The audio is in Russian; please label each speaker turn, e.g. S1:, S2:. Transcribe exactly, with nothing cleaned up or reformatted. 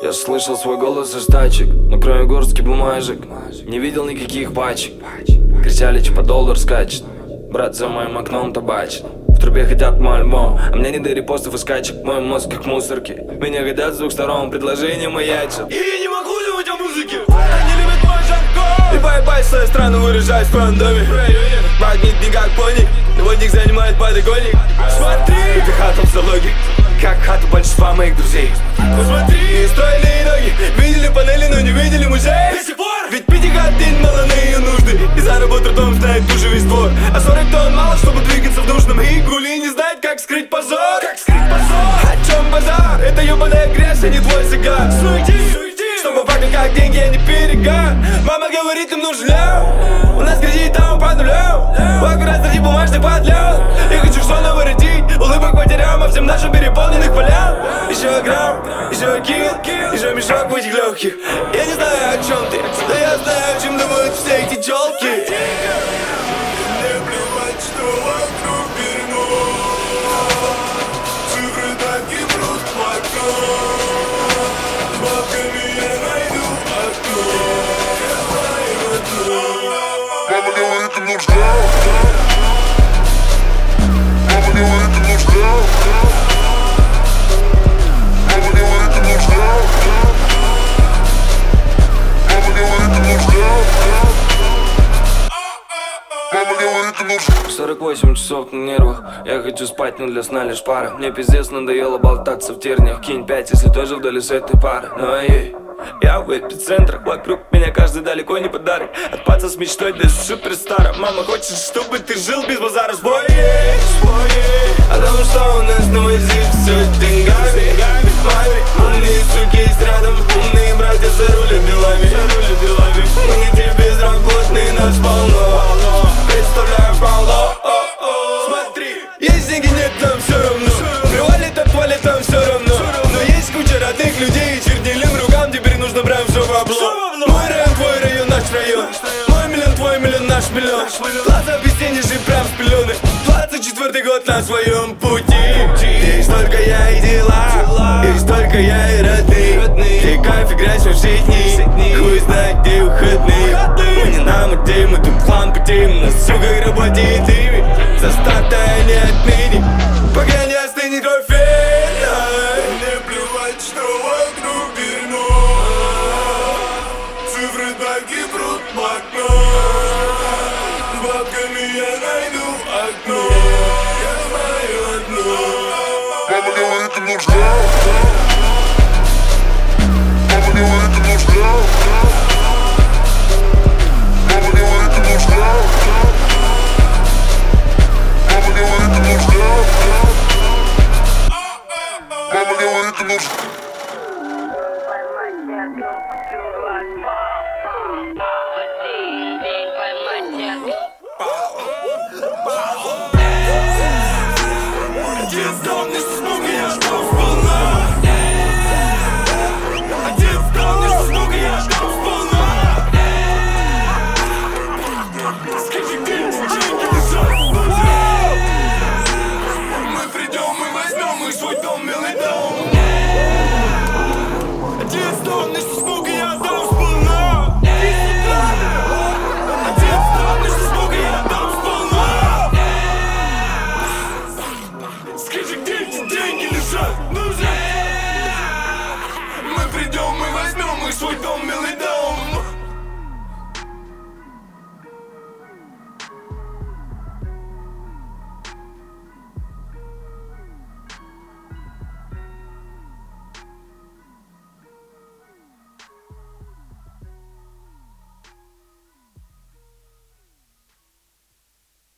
S1: Я слышал свой голос из тачек, но кроме горстки бумажек не видел никаких пачек. Кричали, че по доллар скачет, брат за моим окном табачит. В трубе хотят мой альбом, а мне не до репостов и скачек. Мой мозг как мусорки, меня хотят с двух сторон, предложения маячат.
S2: И я не могу думать о музыке, они любят мой жаргон. И поебать свою страну выражать в своем доме. Магнит не как пони, водник занимает подогонник. Смотри, это хата в залоге, как хата большинства моих друзей. Посмотри, стройные ноги, видели панели, но не видели музей. До сих пор, ведь пятигодин мало на ее нужды, и за работу трудом знает уже весь двор. А сорок тонн мало, чтобы двигаться в душном. И гули не знает, как скрыть позор. Как скрыть позор? О чем базар? Это ебаная грязь, а не твой загар. Суети, суети, чтобы пахнуть как деньги, а не перегар. Мама говорит, им нужен лев, у нас кредит там по нулям. Аккурат среди бумажных подлёт. Я хочу что-то воротить, улыбок потерям, а всем нашим переполненных полям. Еще грамм, еще килл, еще мешок в этих легких. Я не знаю, о чем ты, но я знаю, о чем думают все эти тёлки.
S3: Мне плевать, что вокруг верну. Цифры так и прут в окно. С бабками я найду окно. Я знаю одно. Мама говорит, им нужно. Мама говорит, им нужно. Мама говорит, им нужно. Мама говорит, им нужно. Мама говорит, им нужно.
S1: Сорок восемь часов на нервах, я хочу спать, но для сна лишь пара. Мне пиздец надоело болтаться в терниях. Кинь пять, если тоже вдали с этой пары. Ну эй, я в эпицентрах, вокруг меня каждый далеко не подарок. От паца с мечтой до суперстара. Мама хочет, чтобы ты жил без базара. Сбой есть, сбой есть, о том, что у нас на мази все деньгами. Маме, умные суки есть рядом, умные братья за рулем делами. Мы не те безработные, нас полно. Представляю полно. Смотри, есть деньги, нет, нам все равно. Привалит, отвалит, нам все равно. Но есть куча родных людей, чернильным рукам теперь нужно прям все бабло. Мой район, твой район, наш район. Мой миллион, твой миллион, наш миллион. Глаза без тени, жив прям с пелены. Двадцать четвёртый год на своем пути. Есть только я и дела, есть только я и родные. Где кайф и грязь в жизни, хуй знает, где выходные. Мы не нам идей, мы тут хлам потеем. Нас сука работает ими, заставь не отныне, пока не остынет кровь.
S3: Мне плевать, что вокруг верну. Цифры так и прут в окно. С бабками я найду окно. Я знаю одно. Мама говорит, им нужно. Мама говорит, им нужно. Мама говорит, им нужно. Мама говорит, им нужно. Мама говорит, им нужно.
S2: Один сдавный смог, и я ждал сполна. Один сдавный смог, и я ждал сполна. Скажи, где деньги лежат? Мы придем, мы возьмем их свой дом, милый дом. Один сдавный смог.